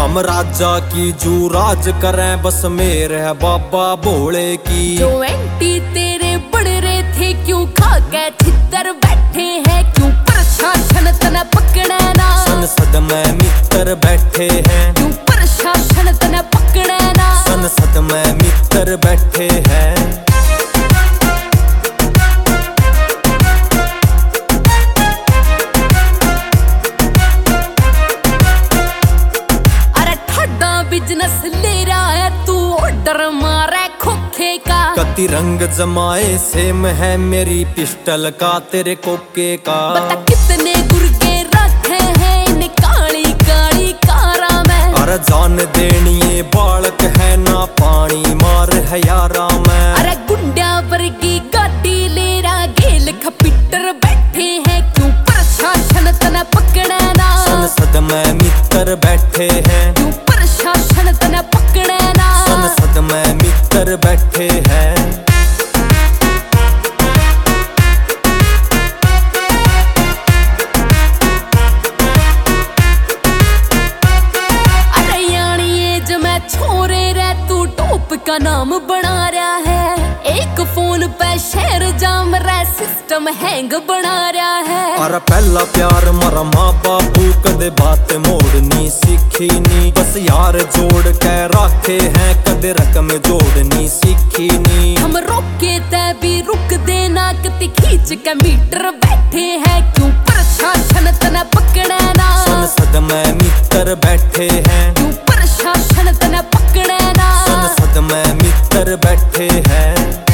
हम राजा की जू राज करें, बस मेरे है बाबा भोले की। जो एंटी तेरे बढ़ रहे थे क्यों खा के छितर बैठे हैं, क्यों प्रशासन तना पकड़े ना। संसद में मित्र बैठे हैं, क्यों प्रशासन तना पकड़े ना। संसद में मित्र बैठे हैं। बिजनेस ले रहा है तू, ऑर्डर मारे खोखे का। कति रंग जमाए सेम है मेरी पिस्टल का तेरे कोके का। बता कितने गुर्गे रखे हैं इन काली काली कारा में। अरे जान देनी बालक है ना पानी मार है यारा में। अरे गुंडा वर्गी गाड़ी ले रहा गेल खपीटर बैठे हैं, क्यों प्रशासन तना पकड़े ना। संसद में मित्र बैठे हैं, क्यों प्रशासन तना पकड़े ना। संसद में मित्र बैठे हैं। अरे यानी एज में छोरे रे तू टॉप का नाम बना रहा है। एक फोन पे शेयर जाम रहा, सिस्टम हैंग बना रहा है। अरे पहला प्यार मरा माँ बापू कदे बात मोड़नी सीखी नी। बस यार जोड़ के रखे हैं कदे रकम जोड़नी सीखी नी। हम रोके ते भी रुक देना, कति खींच के मीटर बैठे हैं, क्यों प्रशासन तना पकड़े ना। संसद में मित्र बैठे हैं, क्यों प्रशासन तना पकड़े ना। संसद में मित्र बैठे हैं।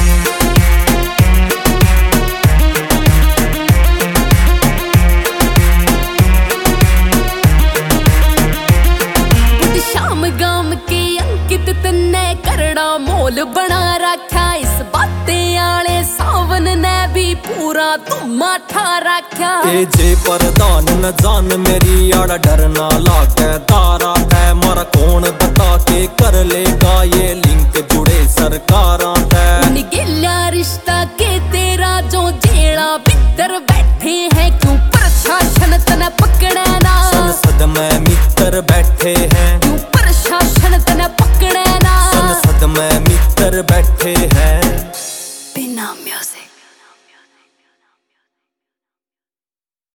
शाम गाम के अंकित तन्ने करड़ा मोल बना रखा। इस बातें आले सावन ने भी पूरा धुमा ठा रखा। ए जे प्रधान न जान मेरी आड़ा डरना लागे तारा